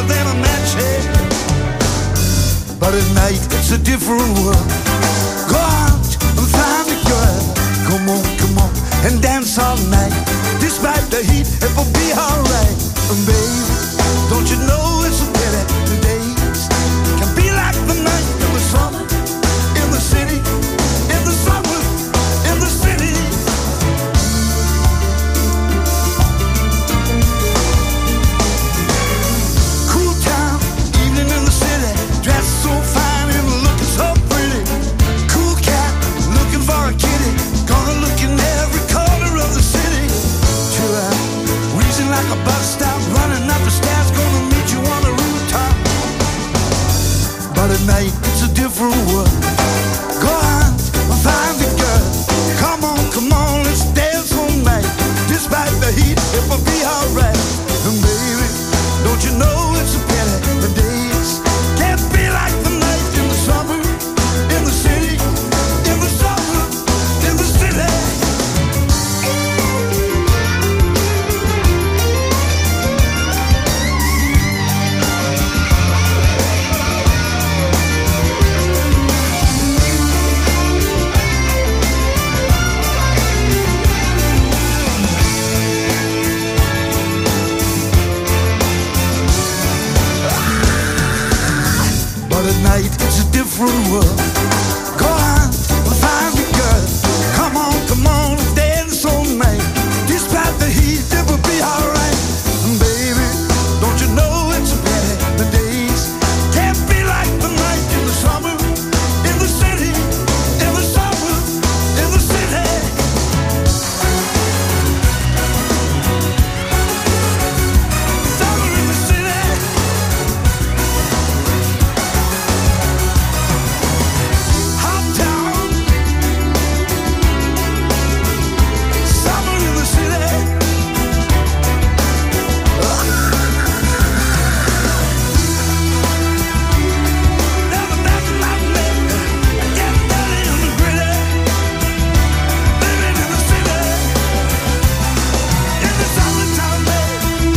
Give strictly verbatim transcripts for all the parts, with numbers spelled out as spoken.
than a match head. But at night it's a different world. Go out and find a girl. Come on, come on, and dance all night. Despite the heat, it will be alright. And baby, don't you know it's a pity the days can be like the night in the summer, in the city, in the summer, in the city. Cool town, evening in the city, dressed so fine and looking so pretty. Cool cat, looking for a kitty, gonna look in every corner of the city. Chill out, wheezing like a bus stop, running up the stairs, gonna meet you on the rooftop. But at night it's a different world. Go on, find the girl. Come on, come on, let's dance all night. Despite the heat, it will be alright. And baby, don't you know it's a pity the days can't be like the night in the summer, in the city, in the summer, in the city. But at night it's a different world. Go on, find a girl. Come on, come on, dance all night. Despite the heat, it will be alright. And baby, don't you know it's a pity the days can't be like the night in the summer, in the city, in the summer, in the city. Summer in the city. Hot town. Summer in the city. Never back in my bed. Get dirty in the gritty. Living in the city. In the summertime, babe.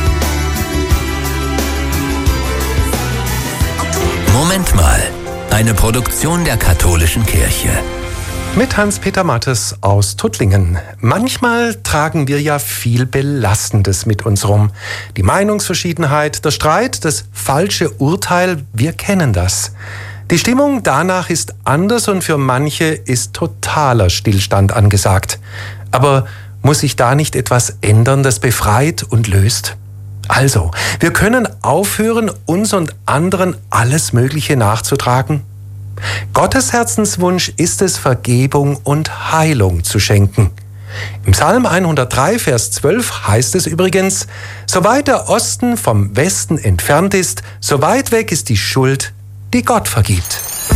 Moment mal. Eine Produktion der Katholischen Kirche. Mit Hans-Peter Mattes aus Tuttlingen. Manchmal tragen wir ja viel Belastendes mit uns rum. Die Meinungsverschiedenheit, der Streit, das falsche Urteil, wir kennen das. Die Stimmung danach ist anders und für manche ist totaler Stillstand angesagt. Aber muss sich da nicht etwas ändern, das befreit und löst? Also, wir können aufhören, uns und anderen alles Mögliche nachzutragen. Gottes Herzenswunsch ist es, Vergebung und Heilung zu schenken. Im Psalm hundertdrei, Vers zwölf heißt es übrigens: So weit der Osten vom Westen entfernt ist, so weit weg ist die Schuld, die Gott vergibt.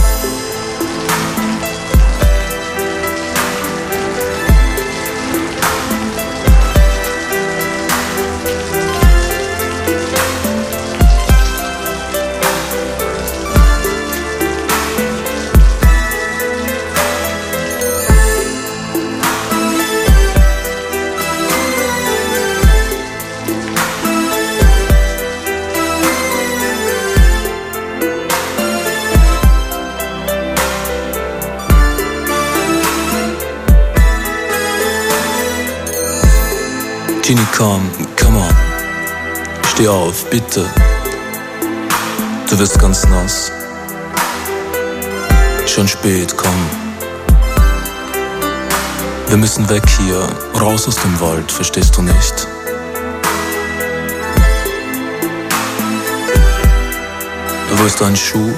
Genie, komm, come on. Steh auf, bitte. Du wirst ganz nass. Schon spät, komm. Wir müssen weg hier, raus aus dem Wald, verstehst du nicht? Wo ist dein Schuh?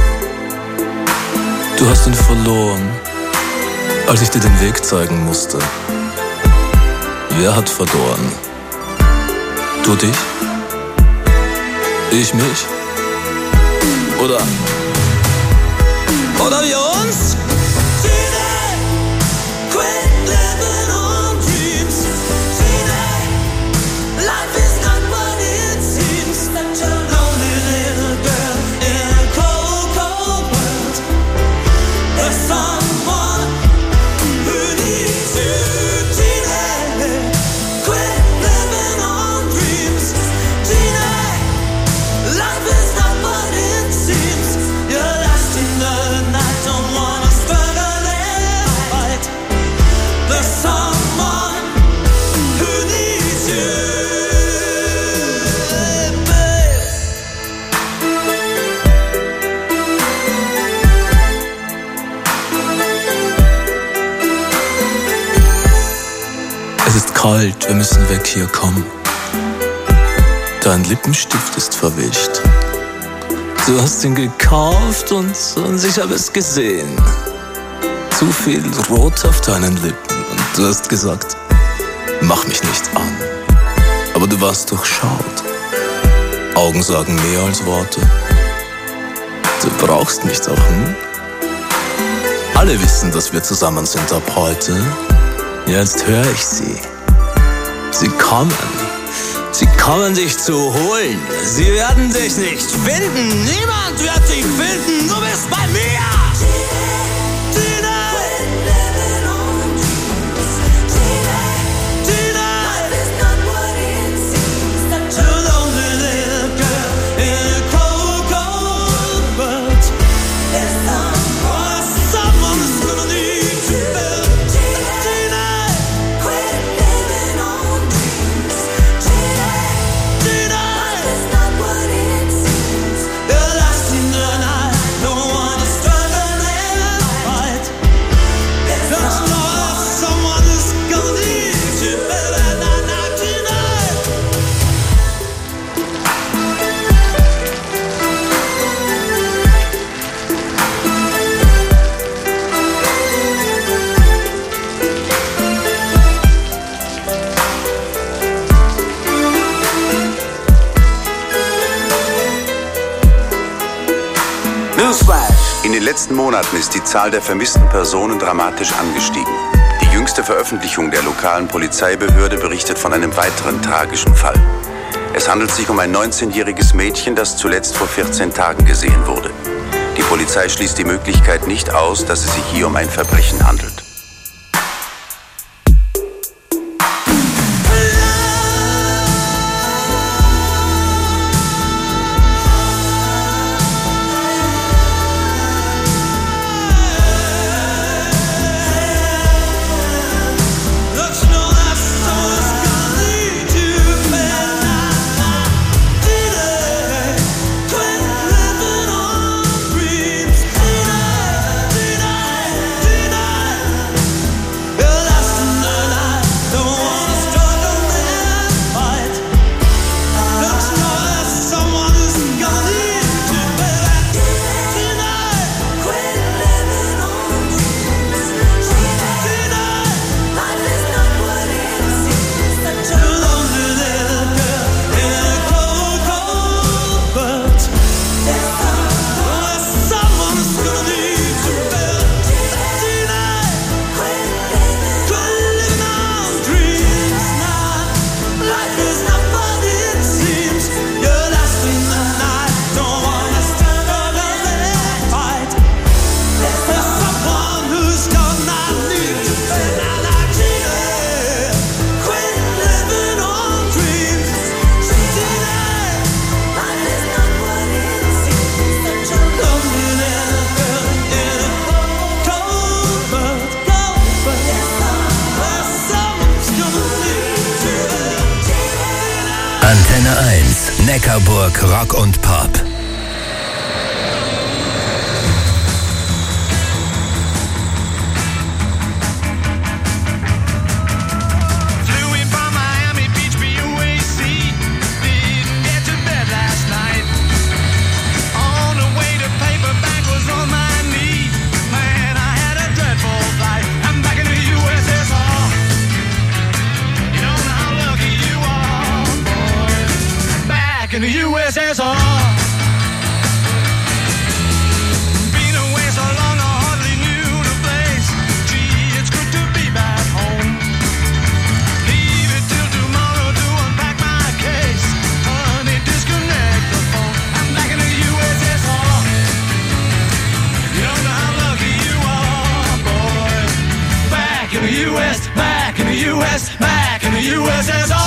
Du hast ihn verloren, als ich dir den Weg zeigen musste. Wer hat verloren? Du dich? Ich mich? Oder? Oder wir uns? Halt, wir müssen weg hier, komm. Dein Lippenstift ist verwischt. Du hast ihn gekauft und, und ich habe es gesehen. Zu viel Rot auf deinen Lippen und du hast gesagt, mach mich nicht an. Aber du warst durchschaut. Augen sagen mehr als Worte. Du brauchst mich doch, hm? Alle wissen, dass wir zusammen sind ab heute. Jetzt höre ich sie. Sie kommen. Sie kommen dich zu holen. Sie werden dich nicht finden. Niemand wird dich finden. Du bist bei mir. In den letzten Monaten ist die Zahl der vermissten Personen dramatisch angestiegen. Die jüngste Veröffentlichung der lokalen Polizeibehörde berichtet von einem weiteren tragischen Fall. Es handelt sich um ein neunzehnjähriges Mädchen, das zuletzt vor vierzehn Tagen gesehen wurde. Die Polizei schließt die Möglichkeit nicht aus, dass es sich hier um ein Verbrechen handelt. Antenne eins, Neckarburg Rock und Pop. In the U S S R, been away so long I hardly knew the place. Gee, it's good to be back home. Leave it till tomorrow to unpack my case. Honey, disconnect the phone. I'm back in the U S S R. You don't know how lucky you are, boy. Back in the U S, back in the U S, back in the U S S R.